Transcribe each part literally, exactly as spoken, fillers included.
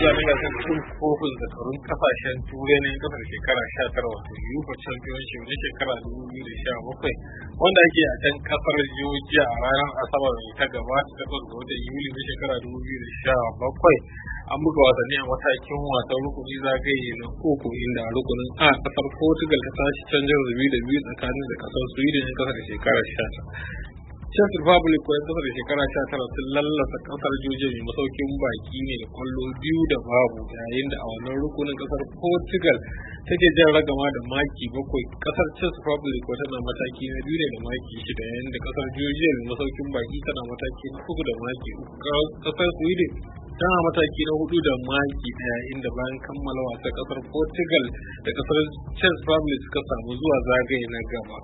zanen gasar cin kofin zakarun kasashen turai na kasar shekara sha tara wato UEFA Championship na shekara dubu biyu da sha bakwai wanda ake a can kasar Georgia a ranar Asabar mai ta gabata takwas ga watan Yuli na shekara dubu biyu da sha bakwai. An buga wasanni a matakin wasan rukuni zagaye na uku inda a rukunin A kasar Portugal ta tashi canjin biyu da biyu tsakanin da kasar Sweden na kasar shekara sha tara. Czech Republic ko kasar da shekara sha tara sun lallasa kasar Georgia mai masaukin baki ne da kwallo biyu da babu, yayin da a wannan rukunin kasar Portugal take jan ragama da maki bakwai. Kasar Czech Republic ko tana mataki na biyu ne da maki shida, yayin da kasar Georgia mai masaukin baki tana mataki na uku da maki uku. Kasar Sweden tana mataki na hudu da maki daya, inda bayan kammala wasa kasar Portugal da kasar Czech Republic suka samu zuwa zagaye na gaba.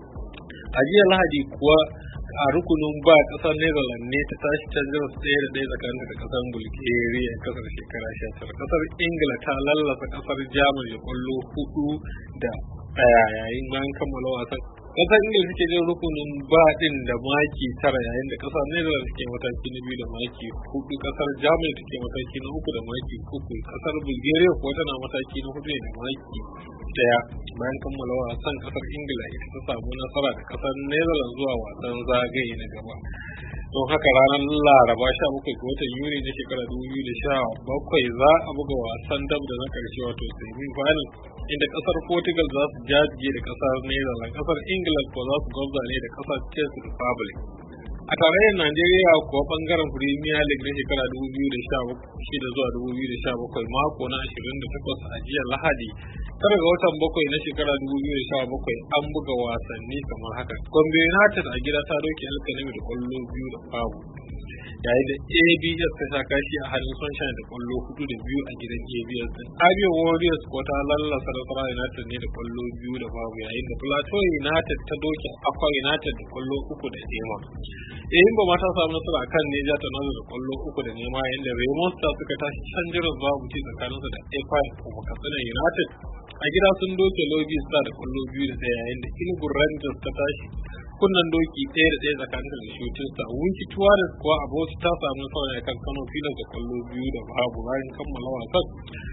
A jiya Lahadi kuwa a rukunin ba kasar Netherlands ne ta tashi canjin ɗaya da ɗaya tsakanin da kasar Bulgaria kasar shekara sha tara. Kasar Ingila ta lallasa kasar Germany da kwallo hudu da ɗaya yayin bayan kammala wasan. Kasar Ingila take jin rukunin ba din da maki tara, yayin da kasar Netherlands take mataki na biyu da maki hudu. Kasar Germany take mataki na uku da maki uku. Kasar Bulgaria kuwa tana mataki na hudu da maki daya. Bayan kammala wasan kasar Ingila ita ta samu nasara da kasar Netherlands zuwa wasan zagaye na gaba. Don haka ranar Laraba sha bakwai ga watan Yuni na shekara dubu biyu da sha bakwai za a buga wasan dab da na karshe wato semi final, inda kasar Portugal za su jaje da kasar Netherlands. Kasar England ko za su gwabza ne da kasar Czech Republic. A tarayyar Najeriya kuwa bangaren Premier League na shekara dubu biyu da sha shida zuwa dubu biyu da sha bakwai mako na ashirin da takwas a jiya Lahadi tara ga watan bakwai na shekara dubu biyu da sha bakwai an buga wasanni kamar haka. Gombe United a gida ta doke Alkanami da kwallo biyu da babu, yayin da A B S ta sha kashi a hannun Sunshine da kwallo hudu da biyu a gidan A B S din. Abia Warriors ko ta lallasa Nasarawa United ne da kwallo biyu da babu, yayin da Plateau United ta doke Akwa United da kwallo uku da nema. Eyimba ma ta samu nasara kan Neja ta nazo da kwallo uku da nema, yayin da Raymond Stars suka tashi canjiran babu ci tsakaninsu da Efa kuma Katsina United a gida sun doke Lobi Star da kwallo biyu da ɗaya, yayin da Enugu Rangers ta tashi kunnan doki ɗaya da ɗaya tsakanin da Shooting Star. Wunki Tuwaris kuwa a Bauchi ta samu nasara kan Kano Pilas da kwallo biyu da babu bayan kammala wasan.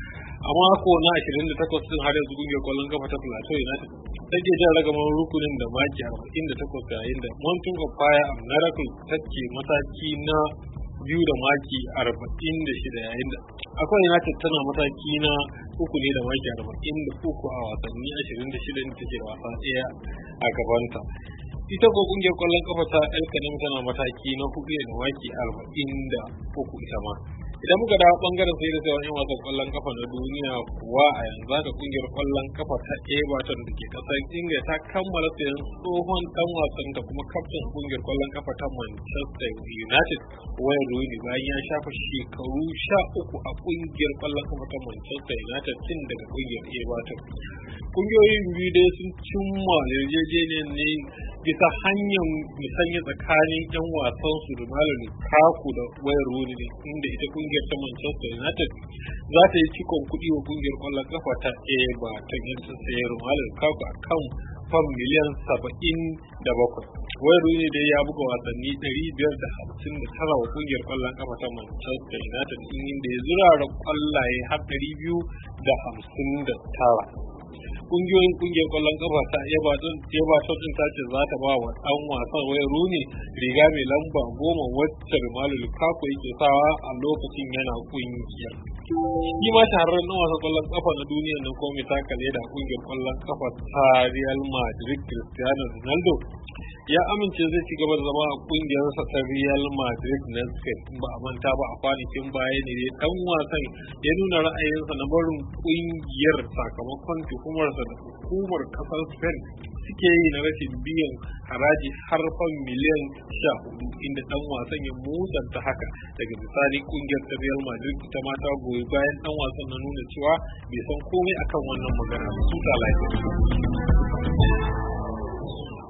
A mako na ashirin da takwas din har yanzu kungiyar kwallon kafa ta Plateau United take jan ragamar rukunin da maki arba'in da takwas, yayin da Mountain of Fire and Miracle take mataki na biyu da maki arba'in da shida, yayin da Akwa United tana mataki na uku ne da maki arba'in da uku a wasanni ashirin da shida da take wasa ɗaya a gabanta. Ita ko kungiyar kwallon kafa ta Alkanami tana mataki na hudu da maki arba'in da uku ita ma. Idan muka dawo bangaren sai da sauran yan wasan kwallon kafa na duniya kuwa a yanzu haka kungiyar kwallon kafa ta Everton da ke kasar Ingila ta kammala sayan tsohon dan wasan da kuma kaftin kungiyar kwallon kafa ta Manchester United Wayne Rooney bayan ya shafa shekaru sha uku a kungiyar kwallon kafa ta Manchester United tun daga kungiyar Everton. Kungiyoyin biyu dai sun cimma yarjejeniyar ne bisa hanyar musanya tsakanin yan wasan su da Romelu Lukaku da Wayne Rooney, inda ita kungiyar ta Manchester United za ta yi cikon kuɗi wa kungiyar kwallon kafa ta Everton in ta sayi Romelu Lukaku a kan fam miliyan saba'in da bakwai. Wayne Rooney dai ya buga wasanni ɗari biyar da hamsin da tara wa kungiyar kwallon kafa ta Manchester United, inda ya zurara kwallaye har ɗari biyu da hamsin da tara. Kungiyoyin kungiyar kwallon kafa ta Everton din ta ce za ta ba wa dan wasan Wayne Rooney riga mai lamba goma wacce Romelu Lukaku yake sawa a lokacin yana kungiyar. Shi ma shahararren dan wasan kwallon kafa na duniyar nan kuma mai takale da kungiyar kwallon kafa ta Real Madrid Cristiano Ronaldo ya amince zai ci gaba da zama a kungiyarsa ta Real Madrid na Spain. Ba a manta ba a kwanakin baya ne dan wasan ya nuna ra'ayinsa na barin kungiyar sakamakon tuhumarsa da hukumar kasar Spain suke yi na rashin biyan haraji har fan miliyan sha hudu, inda dan wasan ya musanta haka. Daga misali kungiyar ta Real Madrid ta mata goyi bayan dan wasan na nuna cewa bai san komai akan wannan magana su ta lafiya.